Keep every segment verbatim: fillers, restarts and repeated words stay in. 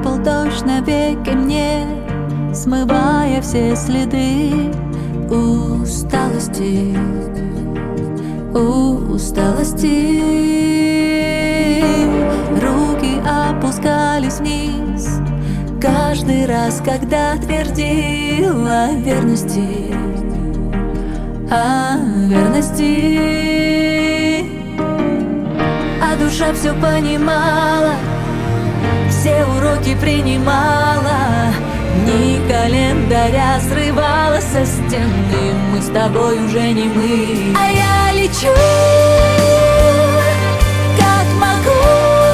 Капал дождь на веки мне, смывая все следы усталости, усталости. Руки опускались вниз каждый раз, когда твердила о верности, о верности. А душа все понимала, все уроки принимала, дни календаря срывала со стены. Мы с тобой уже не мы, а я лечу, как могу,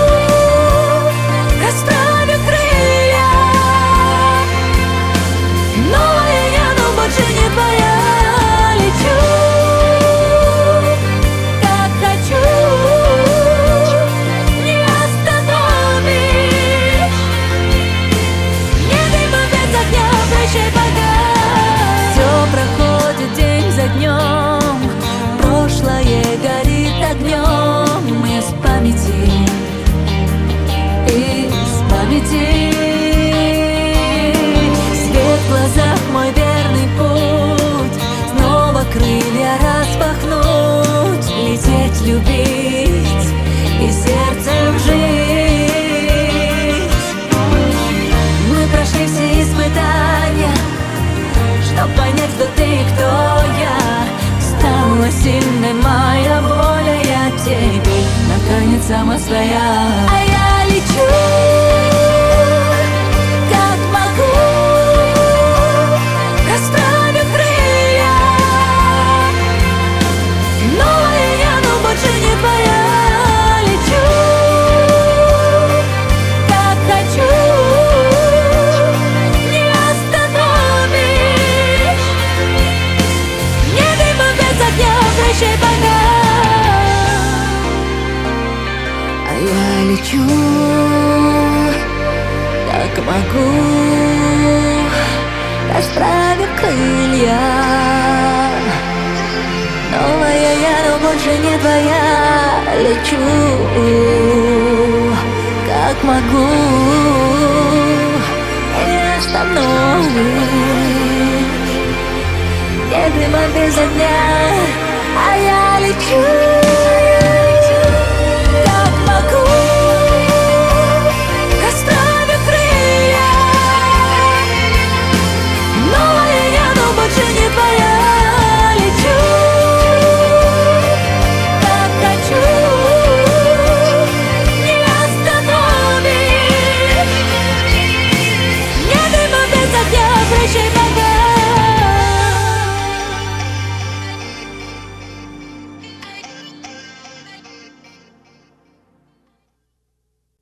расправив крылья. Новая я, но больше не твоя. Лечу, как хочу, не остановишь. Небо без огня, прощай пока. Все проходит день за днем, прошлое горит огнем. Из памяти, из памяти. Свет в глазах, мой верный путь, снова крылья распахнуть, лететь, любить и сердцем жить. Мы прошли все испытания, чтоб понять, кто ты и кто я. Стала сильной моя воля, я теперь наконец сама своя. А я лечу, как могу, расправив крылья. Новая я, но больше не твоя. Лечу, как хочу, не остановишь. Небо без огня, прощай пока. А я лечу, как могу, расправив крылья. Новая я, но больше не твоя. Лечу, как могу, не остановишь. Небо без огня.